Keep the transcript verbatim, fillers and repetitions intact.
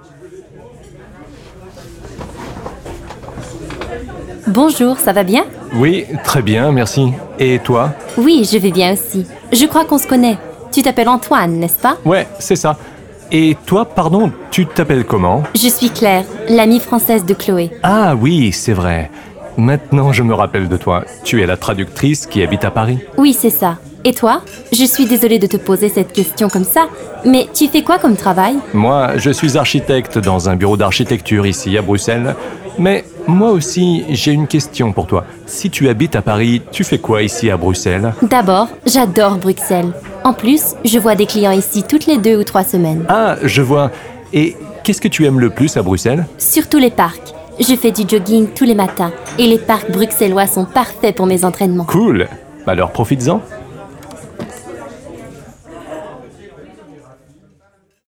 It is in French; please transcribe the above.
Bonjour, ça va bien? Oui, très bien, merci. Et toi? Oui, je vais bien aussi. Je crois qu'on se connaît. Tu t'appelles Antoine, n'est-ce pas? Ouais, c'est ça. Et toi, pardon, tu t'appelles comment? Je suis Claire, l'amie française de Chloé. Ah oui, c'est vrai. Maintenant, je me rappelle de toi. Tu es la traductrice qui habite à Paris. Oui, c'est ça. Et toi? Je suis désolée de te poser cette question comme ça, mais tu fais quoi comme travail? Moi, je suis architecte dans un bureau d'architecture ici à Bruxelles. Mais moi aussi, j'ai une question pour toi. Si tu habites à Paris, tu fais quoi ici à Bruxelles? D'abord, j'adore Bruxelles. En plus, je vois des clients ici toutes les deux ou trois semaines. Ah, je vois. Et qu'est-ce que tu aimes le plus à Bruxelles? Surtout les parcs. Je fais du jogging tous les matins et les parcs bruxellois sont parfaits pour mes entraînements. Cool. Alors profites-en.